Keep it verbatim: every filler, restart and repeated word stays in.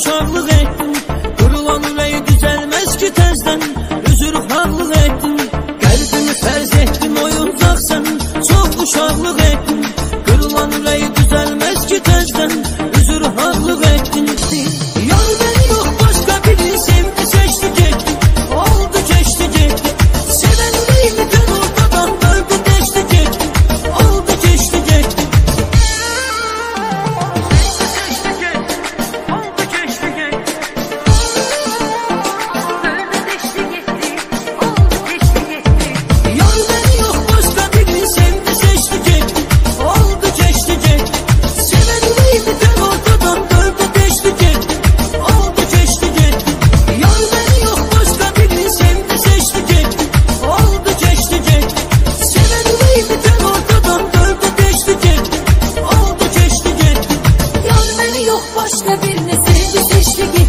uşaqlıq etdim. Qırılan ürəyi düzəlməz ki təzdən, üzür xarlıq etdim. Qəlbimi fərz etdim oyuncaqsan, çox uşaqlıq etdim. Qırılan ürəyi düzəlməz ki təzdən, üzür xarlıq etdim. Yar beni yox başqa birini sevdi, seçdi getdi, oldu keçdi getdi. Sevən ürəyimi tən ortadan böldü, deşdi getdi, oldu keçdi getdi. Yar beni yox başqa birini sevdi, seçdi getdi, oldu keçdi getdi. Sevən ürəyimi tən ortadan böldü, deşdi getdi, oldu keçdi getdi. Yar beni yox başqa birini sevdi, seçdi getdi, oldu keçdi getdi. Sevən ürəyimi tən ortadan böldü, deşdi getdi, oldu keçdi getdi. Yar beni yok başka birini sevdi, seçti